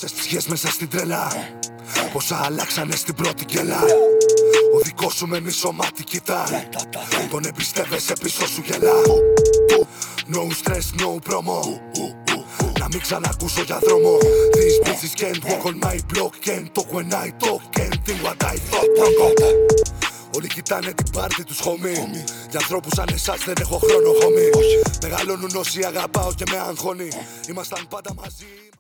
Πόσες ψυχές μέσα στην τρέλα, πόσα αλλάξανε στην πρώτη κελά. Ο δικός σου με μισό μάτι κοιτά, τον εμπιστεύεσαι πίσω σου γελά. No stress, no promo, να μην ξανακούσω για δρόμο. These bitches can't walk on my block, can't talk when I talk, can't think what I thought. Όλοι κοιτάνε την πάρτι τους homie. Για ανθρώπους σαν εσάς δεν έχω χρόνο homie. Μεγαλώνουν όσοι αγαπάω και με αγχώνει. Ήμασταν πάντα μαζί.